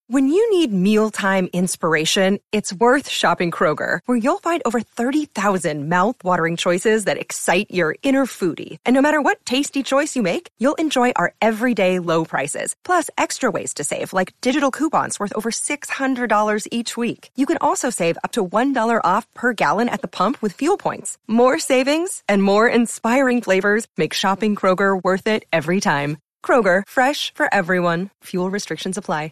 When you need mealtime inspiration, it's worth shopping Kroger, where you'll find over 30,000 mouth-watering choices that excite your inner foodie. And no matter what tasty choice you make, you'll enjoy our everyday low prices, plus extra ways to save, like digital coupons worth over $600 each week. You can also save up to $1 off per gallon at the pump with fuel points. More savings and more inspiring flavors make shopping Kroger worth it every time. Kroger, fresh for everyone. Fuel restrictions apply.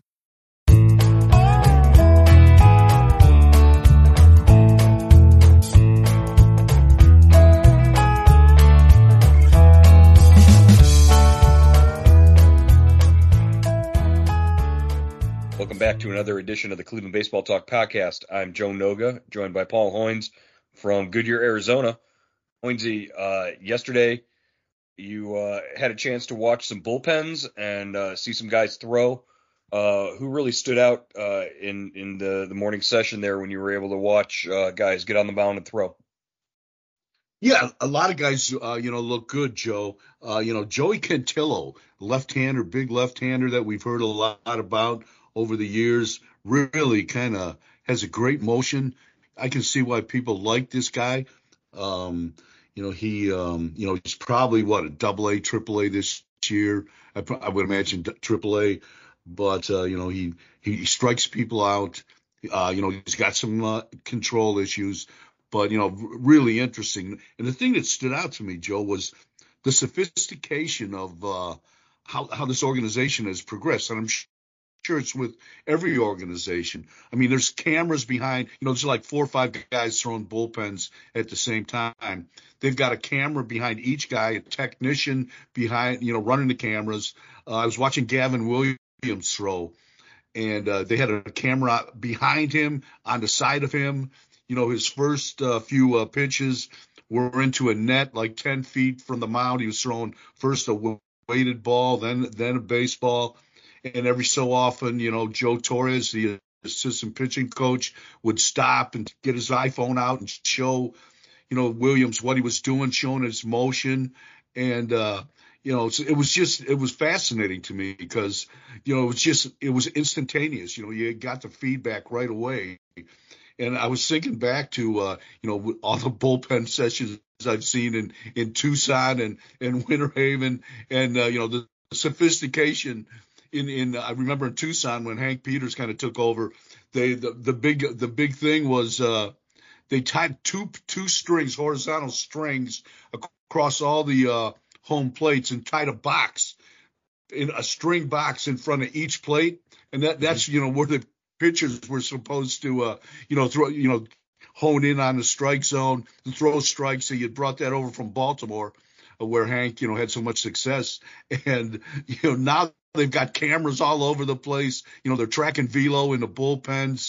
Welcome back to another edition of the Cleveland Baseball Talk podcast. I'm Joe Noga, joined by Paul Hoynes from Goodyear, Arizona. Hoynesy, yesterday you had a chance to watch some bullpens and see some guys throw. Who really stood out in the morning session there when you were able to watch guys get on the mound and throw? Yeah, a lot of guys, look good, Joe. Joey Cantillo, left-hander, big left-hander that we've heard a lot about over the years, really kind of has a great motion. I can see why people like this guy. He's probably a double-A, triple-A this year. I would imagine triple-A, but he strikes people out. He's got some control issues, but really interesting. And the thing that stood out to me, Joe, was the sophistication of how this organization has progressed, and I'm sure it's with every organization. I mean, there's cameras behind, there's like 4 or 5 guys throwing bullpens at the same time. They've got a camera behind each guy, a technician behind, running the cameras. I was watching Gavin Williams throw, and they had a camera behind him, on the side of him. His first few pitches were into a net like 10 feet from the mound. He was throwing first a weighted ball, then a baseball. And every so often, Joe Torres, the assistant pitching coach, would stop and get his iPhone out and show, Williams what he was doing, showing his motion. And, it was fascinating to me because, it was instantaneous. You got the feedback right away. And I was thinking back to, all the bullpen sessions I've seen in Tucson and Winter Haven and, the sophistication I remember in Tucson when Hank Peters kind of took over, the big thing was they tied two strings, horizontal strings across all the home plates and tied a string box in front of each plate, and that's where the pitchers were supposed to throw, hone in on the strike zone and throw strikes. So you brought that over from Baltimore, where Hank had so much success, and now they've got cameras all over the place. They're tracking velo in the bullpens.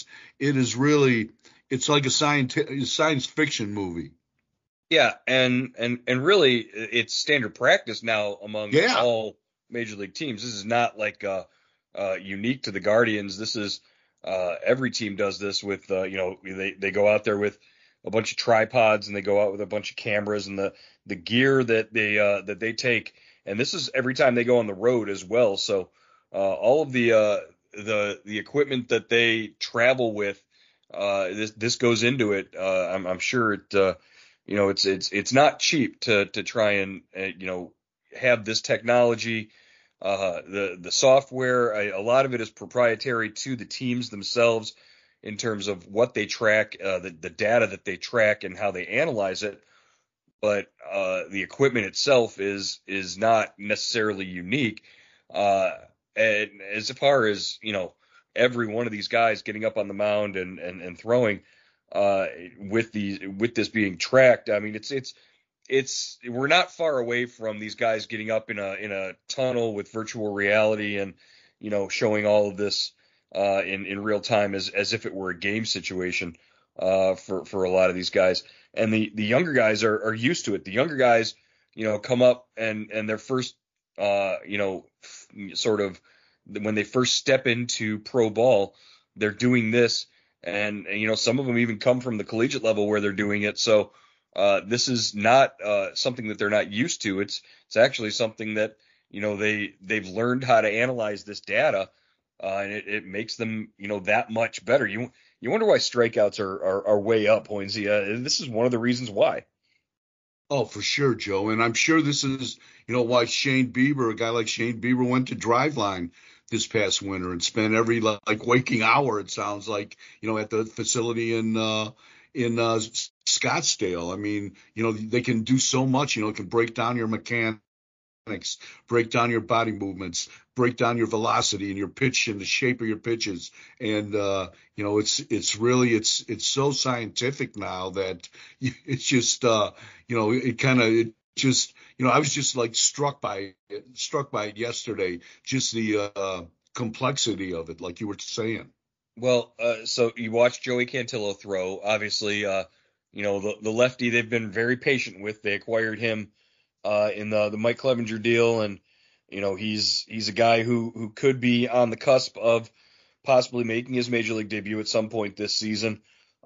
It's like a science fiction movie. Yeah, and really, it's standard practice now among all major league teams. This is not like unique to the Guardians. This is every team does this with they go out there with a bunch of tripods and they go out with a bunch of cameras and the gear that they take. And this is every time they go on the road as well. So all of the equipment that they travel with, this goes into it. I'm sure it it's not cheap to try and have this technology. The software, a lot of it is proprietary to the teams themselves in terms of what they track, the data that they track and how they analyze it. But the equipment itself is not necessarily unique. And as far as every one of these guys getting up on the mound and throwing with this being tracked, I mean it's we're not far away from these guys getting up in a tunnel with virtual reality and showing all of this in real time as if it were a game situation for a lot of these guys. And the younger guys are used to it. The younger guys, come up and their first, sort of when they first step into pro ball, they're doing this. And some of them even come from the collegiate level where they're doing it. So this is not something that they're not used to. It's actually something that, they've learned how to analyze this data and it makes them, that much better. You wonder why strikeouts are way up, Hoynesy. This is one of the reasons why. Oh, for sure, Joe. And I'm sure this is, why Shane Bieber, a guy like Shane Bieber, went to Driveline this past winter and spent every waking hour, it sounds like, at the facility in Scottsdale. I mean, they can do so much. It can break down your mechanics, break down your body movements, break down your velocity and your pitch and the shape of your pitches. And, it's so scientific now that it's just, I was just struck by it yesterday, just the complexity of it, like you were saying. Well, so you watched Joey Cantillo throw. Obviously, the lefty they've been very patient with. They acquired him in the Mike Clevenger deal, and he's a guy who could be on the cusp of possibly making his major league debut at some point this season.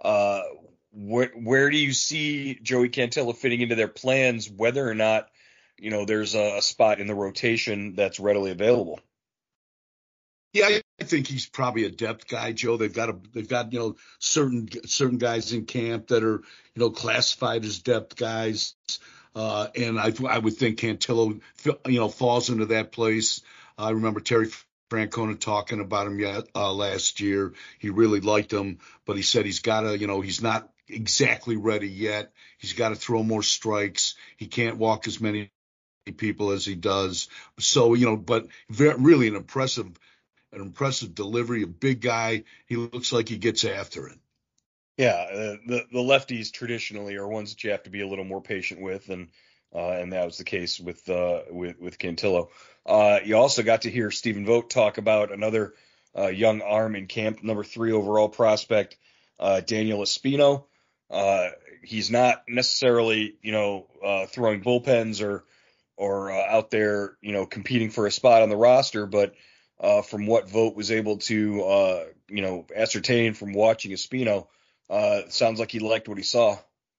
Where do you see Joey Cantillo fitting into their plans? Whether or not there's a spot in the rotation that's readily available. Yeah, I think he's probably a depth guy, Joe. They've got certain guys in camp that are classified as depth guys. And I would think Cantillo, falls into that place. I remember Terry Francona talking about him last year. He really liked him, but he said he's got to, he's not exactly ready yet. He's got to throw more strikes. He can't walk as many people as he does. So, but really an impressive delivery, a big guy. He looks like he gets after it. Yeah, the lefties traditionally are ones that you have to be a little more patient with, and that was the case with Cantillo. You also got to hear Stephen Vogt talk about another young arm in camp, number 3 overall prospect, Daniel Espino. He's not necessarily throwing bullpens or out there competing for a spot on the roster, but from what Vogt was able to ascertain from watching Espino. Sounds like he liked what he saw.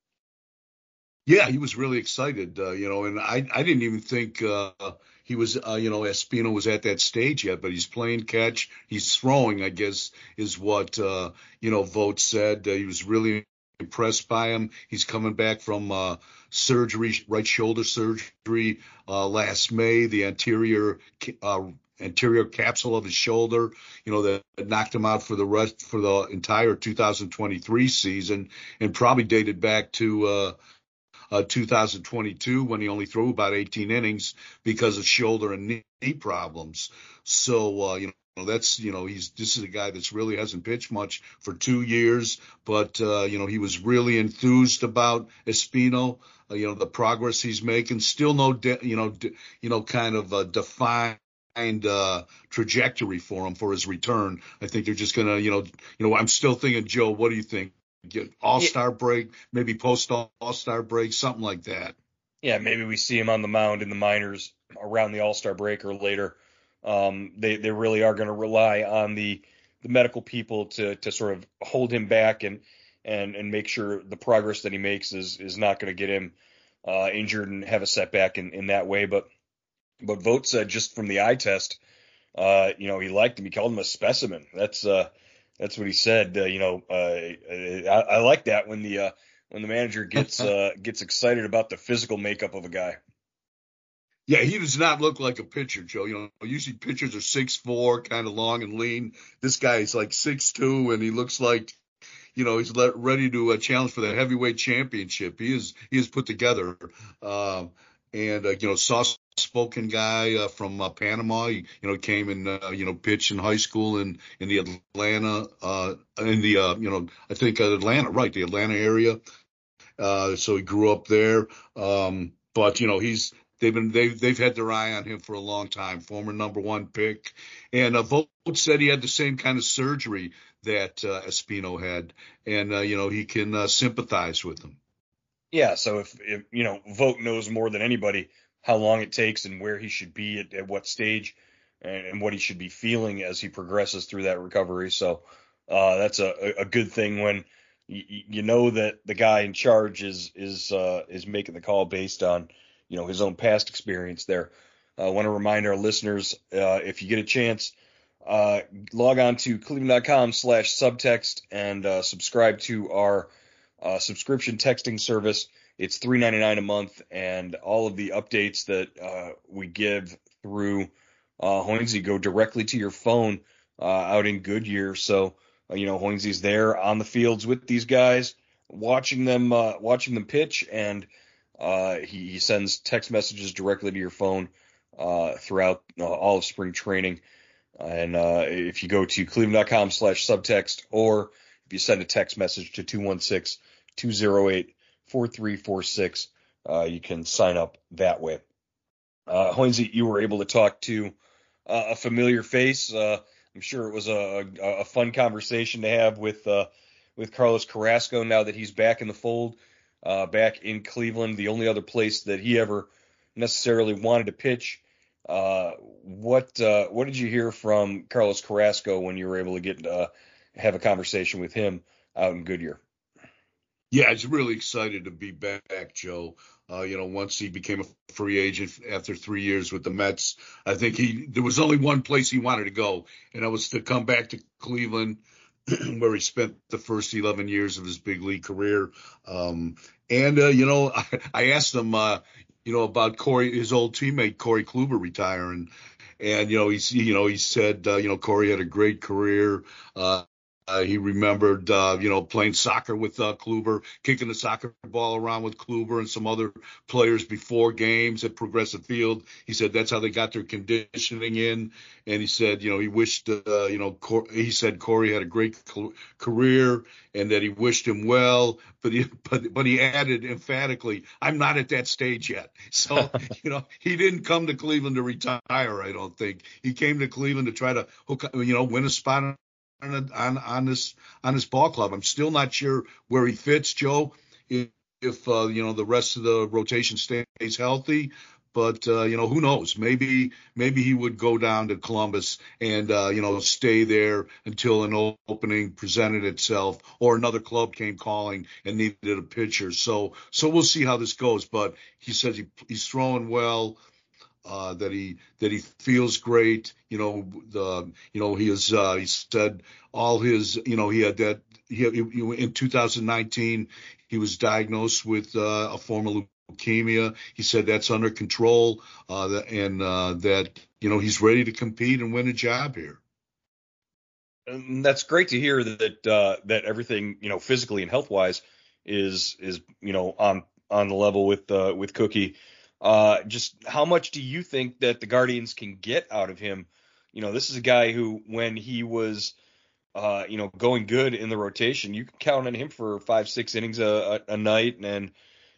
Yeah, he was really excited, and I didn't even think he was, Espino was at that stage yet, but he's playing catch. He's throwing, I guess, is what, Vogt said. He was really impressed by him. He's coming back from surgery, right shoulder surgery last May, the anterior capsule of his shoulder, that knocked him out for the entire 2023 season, and probably dated back to 2022 when he only threw about 18 innings because of shoulder and knee problems. So, this is a guy that's really hasn't pitched much for 2 years, but, he was really enthused about Espino, the progress he's making. Still no, kind of defined trajectory for him for his return. I think they're just gonna, I'm still thinking, Joe, what do you think? Get All-Star break, maybe post All-Star break, something like that. Yeah, maybe we see him on the mound in the minors around the All-Star break or later. They really are going to rely on the medical people to sort of hold him back and make sure the progress that he makes is not going to get him injured and have a setback in that way. But Vogt said just from the eye test, he liked him. He called him a specimen. That's what he said. I like that when the manager gets excited about the physical makeup of a guy. Yeah, he does not look like a pitcher, Joe. Usually pitchers are 6'4", kind of long and lean. This guy is like 6'2", and he looks like, he's ready to challenge for the heavyweight championship. He is put together. Soft-spoken guy from Panama. He, came and pitched in high school in the Atlanta, I think Atlanta, right, the Atlanta area. So he grew up there. But they've had their eye on him for a long time. Former number 1 pick, and Vogt said he had the same kind of surgery that Espino had, and he can sympathize with him. Yeah, so if Vogt knows more than anybody how long it takes and where he should be at what stage and what he should be feeling as he progresses through that recovery. So that's a good thing when you know that the guy in charge is making the call based on his own past experience there. I want to remind our listeners, if you get a chance, log on to cleveland.com/subtext and subscribe to our subscription texting service. It's $3.99 a month, and all of the updates that we give through Hoynesy go directly to your phone out in Goodyear. So, Hoynesy's there on the fields with these guys, watching them pitch, and he sends text messages directly to your phone throughout all of spring training. And if you go to cleveland.com/subtext, or if you send a text message to 216-208-4346, you can sign up that way. Hoynesy, you were able to talk to a familiar face. I'm sure it was a fun conversation to have with Carlos Carrasco now that he's back in the fold, back in Cleveland, the only other place that he ever necessarily wanted to pitch. What did you hear from Carlos Carrasco when you were able to have a conversation with him out in Goodyear? Yeah, I was really excited to be back, Joe. Once he became a free agent after 3 years with the Mets, I think there was only one place he wanted to go, and that was to come back to Cleveland, where he spent the first 11 years of his big league career. I asked him, about Corey, his old teammate Corey Kluber retiring, and he said, Corey had a great career. He remembered, playing soccer with Kluber, kicking the soccer ball around with Kluber and some other players before games at Progressive Field. He said that's how they got their conditioning in. And he said, he wished, he said Corey had a great career and that he wished him well. But he added emphatically, I'm not at that stage yet. So, he didn't come to Cleveland to retire, I don't think. He came to Cleveland to try to win a spot on this ball club. I'm still not sure where he fits, Joe, if the rest of the rotation stays healthy. But who knows? Maybe he would go down to Columbus and stay there until an opening presented itself, or another club came calling and needed a pitcher. So we'll see how this goes. But he says he's throwing well. That he feels great. He said all his, he had that, in 2019, he was diagnosed with a form of leukemia. He said that's under control, that he's ready to compete and win a job here. And that's great to hear that everything, physically and health wise is on the level with Cookie. Just how much do you think that the Guardians can get out of him? This is a guy who, when he was, going good in the rotation, you can count on him for 5-6 innings a night, and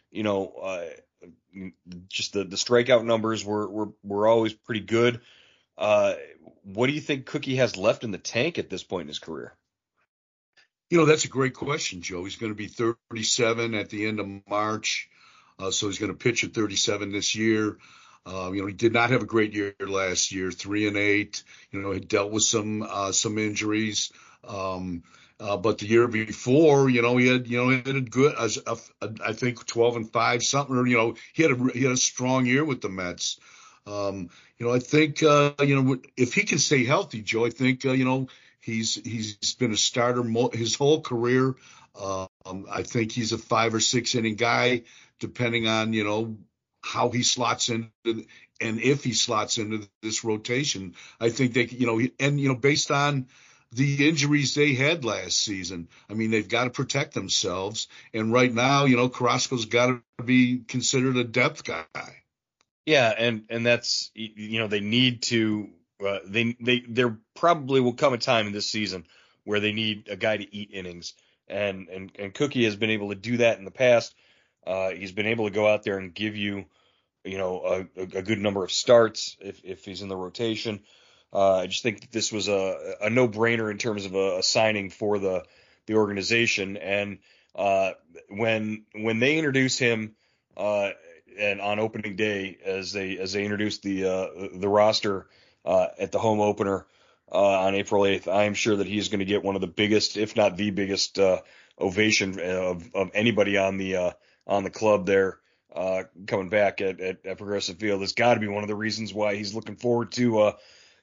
just the strikeout numbers were always pretty good. What do you think Cookie has left in the tank at this point in his career? That's a great question, Joe. He's going to be 37 at the end of March. So he's going to pitch at 37 this year. He did not have a great year last year, 3-8. He dealt with some injuries. But the year before, he had a good, I think 12-5 something. He had a strong year with the Mets. I think if he can stay healthy, Joe, I think he's been a starter his whole career. I think he's a 5 or 6 inning guy, depending on, how he slots in and if he slots into this rotation. I think they, based on the injuries they had last season, I mean, they've got to protect themselves. And right now, Carrasco's got to be considered a depth guy. Yeah. And that's, they need to, there probably will come a time in this season where they need a guy to eat innings. And Cookie has been able to do that in the past. He's been able to go out there and give you, a good number of starts if he's in the rotation. I just think that this was a no-brainer in terms of a signing for the organization. And when they introduced him and on opening day, as they introduced the roster at the home opener on April 8th, I am sure that he's going to get one of the biggest, if not the biggest, ovation of anybody on the club there coming back at Progressive Field. It's got to be one of the reasons why he's looking forward to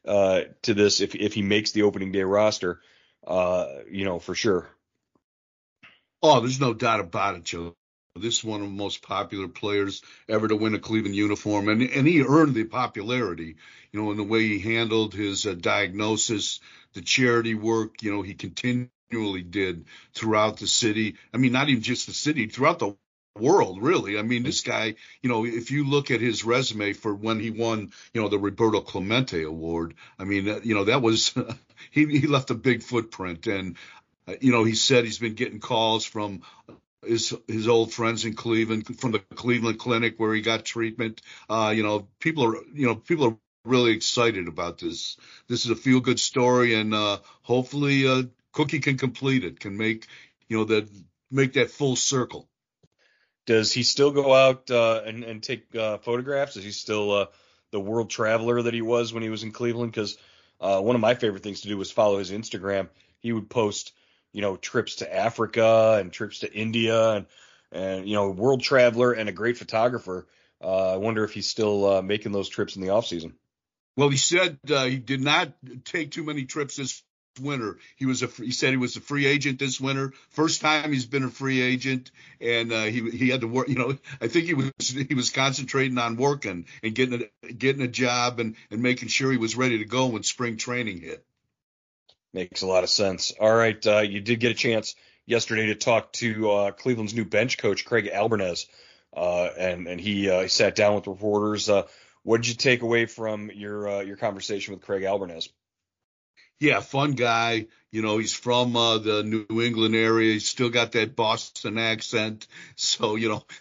to this if he makes the opening day roster, for sure. Oh, there's no doubt about it, Joe. This is one of the most popular players ever to win a Cleveland uniform, and he earned the popularity, in the way he handled his diagnosis, the charity work, he continually did throughout the city. I mean, not even just the city, throughout the world, really. I mean, this guy, if you look at his resume for when he won, the Roberto Clemente Award, I mean, that was he left a big footprint, and he said he's been getting calls from his old friends in Cleveland, from the Cleveland Clinic where he got treatment. People are really excited about this. This is a feel good story, and hopefully Cookie can complete it, can make make that full circle. Does he still go out and take photographs? Is he still the world traveler that he was when he was in Cleveland? Because one of my favorite things to do was follow his Instagram. He would post trips to Africa and trips to India and world traveler and a great photographer. I wonder if he's still making those trips in the off season. Well, he said he did not take too many trips this winter. He said he was a free agent this winter. First time he's been a free agent, and he had to work. I think he was concentrating on working and getting a job and making sure he was ready to go when spring training hit. Makes a lot of sense. All right, you did get a chance yesterday to talk to Cleveland's new bench coach, Craig Albernez, and he sat down with reporters. What did you take away from your conversation with Craig Albernez? Yeah, fun guy. He's from the New England area. He's still got that Boston accent. So,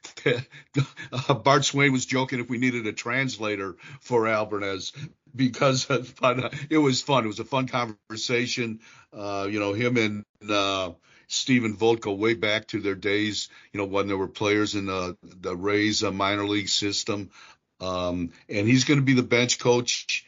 Bart Swain was joking if we needed a translator for Albernez, because it was fun. It was a fun conversation. Him and Stephen Vogt go way back to their days, when there were players in the Rays minor league system. And he's going to be the bench coach.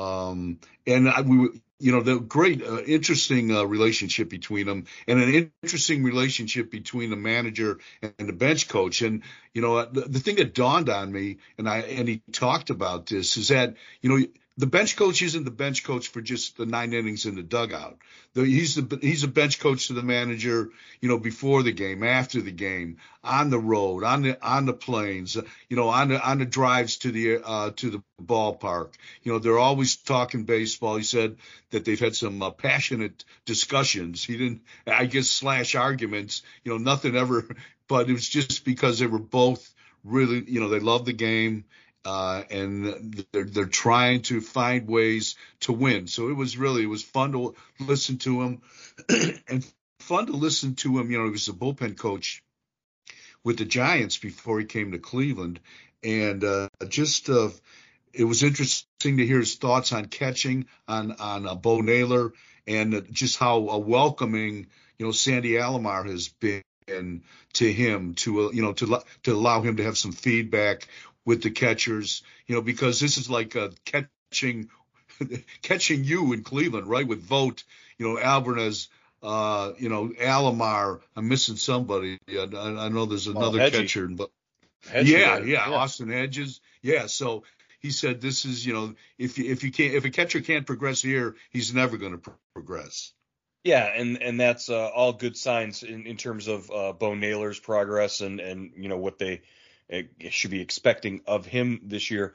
The great, interesting relationship between them, and an interesting relationship between the manager and the bench coach. And the thing that dawned on me, and he talked about this, is that the bench coach isn't the bench coach for just the 9 innings in the dugout. He's a bench coach to the manager, before the game, after the game, on the road, on the planes, on the drives to the ballpark. They're always talking baseball. He said that they've had some passionate discussions. He didn't, I guess, / arguments. Nothing ever, but it was just because they were both really, they love the game. And they're trying to find ways to win. So it was fun to listen to him, and fun to listen to him. He was the bullpen coach with the Giants before he came to Cleveland, and it was interesting to hear his thoughts on catching, on Bo Naylor, and just how welcoming Sandy Alomar has been to him, to allow him to have some feedback with the catchers, because this is like catching you in Cleveland, right? With Vogt, Albernez, Alomar. I'm missing somebody. I know there's another catcher, but Austin Hedges. Yeah. So he said this is, if a catcher can't progress here, he's never going to progress. Yeah, and that's all good signs in terms of Bo Naylor's progress and what they should be expecting of him this year.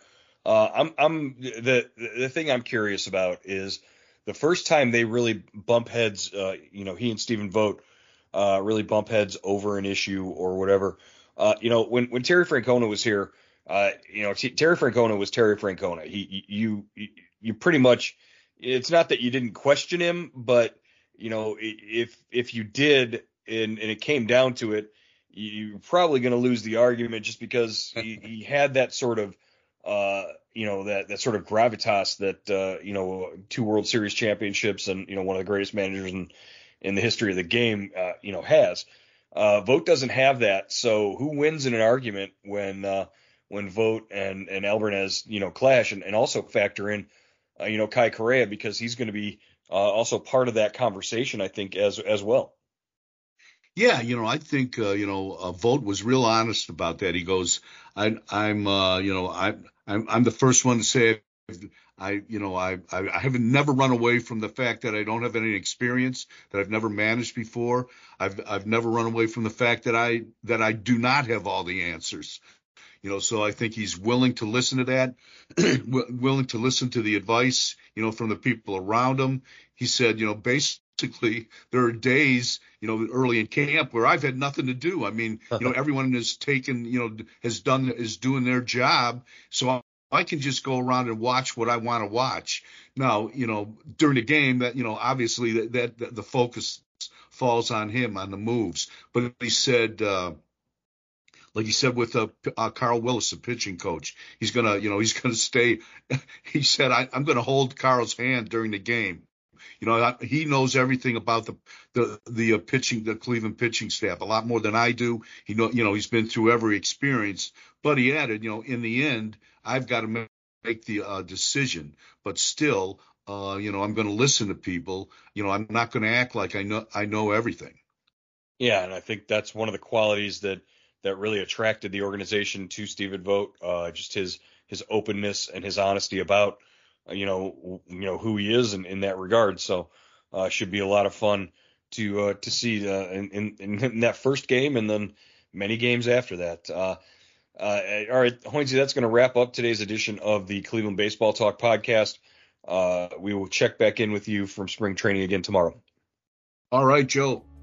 The thing I'm curious about is the first time they really bump heads. He and Stephen Vogt really bump heads over an issue or whatever. When Terry Francona was here, Terry Francona was Terry Francona. You pretty much, it's not that you didn't question him, but if you did and it came down to it, you're probably going to lose the argument just because he had that sort of, that sort of gravitas that, 2 World Series championships and, one of the greatest managers in the history of the game, has. Vogt doesn't have that. So who wins in an argument when Vogt and Albernez, clash, and also factor in, Kai Correa, because he's going to be also part of that conversation, I think, as well. Yeah, I think Vogt was real honest about that. He goes, I'm the first one to say haven't never run away from the fact that I don't have any experience, that I've never managed before. I've never run away from the fact that I do not have all the answers. So I think he's willing to listen to that, willing to listen to the advice, from the people around him. He said, basically there are days, early in camp where I've had nothing to do. I mean, everyone is doing their job. So I can just go around and watch what I want to watch. Now, during the game that, obviously that the focus falls on him, on the moves. But he said, like he said with Carl Willis, the pitching coach, he's gonna stay. He said, I'm gonna hold Carl's hand during the game. He knows everything about the pitching, the Cleveland pitching staff, a lot more than I do. He's been through every experience. But he added, in the end, I've got to make the decision. But still, I'm going to listen to people. I'm not going to act like I know everything. Yeah, and I think that's one of the qualities that really attracted the organization to Stephen Vogt. Just his openness and his honesty about who he is in that regard. So should be a lot of fun to see in that first game and then many games after that. All right, Hoynesy, that's going to wrap up today's edition of the Cleveland Baseball Talk podcast. We will check back in with you from spring training again tomorrow. All right, Joe.